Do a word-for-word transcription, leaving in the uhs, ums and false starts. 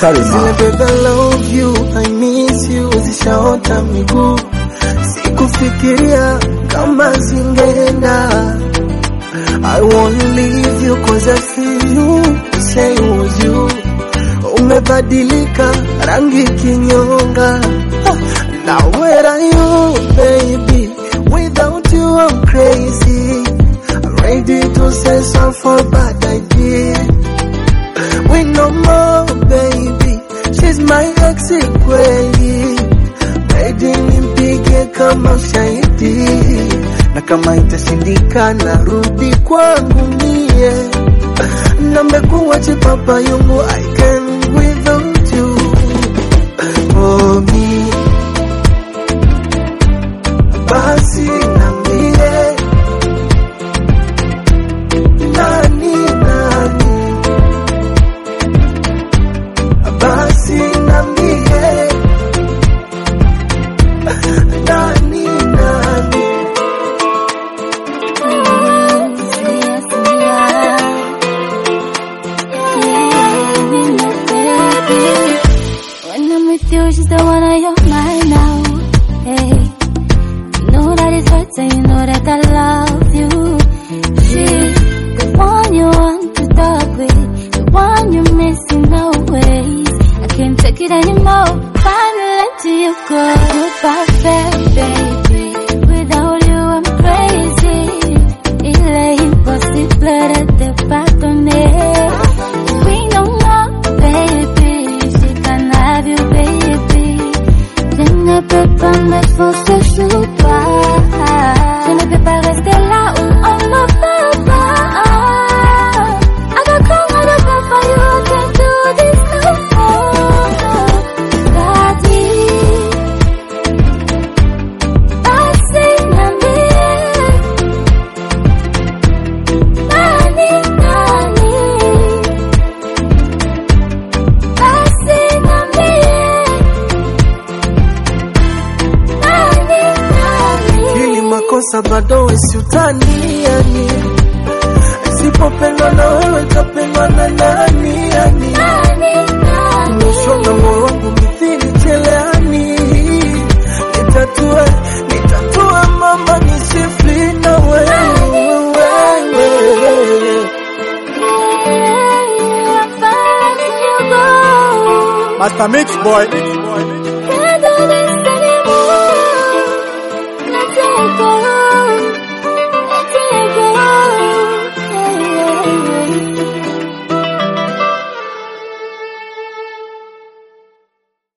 Zile baby I love you, I miss you, zishaota miguu. Sikufikiria kama zingeenda. I won't leave you cause I feel you, say it was you. Umebadilika rangi kinyonga. Now where are you baby? Without you I'm crazy. I'm ready to say sorry for bad I did. We no more baby, she's my ex kweli. Baby nimpige kama shahidi. Na kama itashindikana rudi kwangu mie. Namekuwa chipapa yungu, I can't without you. Oh me basi niambie nani nani. Basi niambie nani nani. When I'm with you, she's the one on your mind now. Hey, you know that it hurts and you know that I love you. She's the one you want to talk with, the one you're missing always. I can't take it anymore. Finally let you go. Goodbye, baby. Without you, I'm crazy. Il est impossible de te pardonner. We no more, baby. She can have you, baby. Je ne peux pas me forcer sous pas. Je ne peux pas rester là où on ne peut pas. I got come out of bed for you. I can't do this no more. Daddy, basi niambie nani nani. Basi niambie nani nani. Hili makosa bado isiutani yani. Sipopendwa na wewe tapendwa na nani yani. Umeshonga moyo wangu mithili cheleani. Nitatue, nitatue mama nisifli na wewe. Master Mix Boy. Can't do this anymore. Let's let go.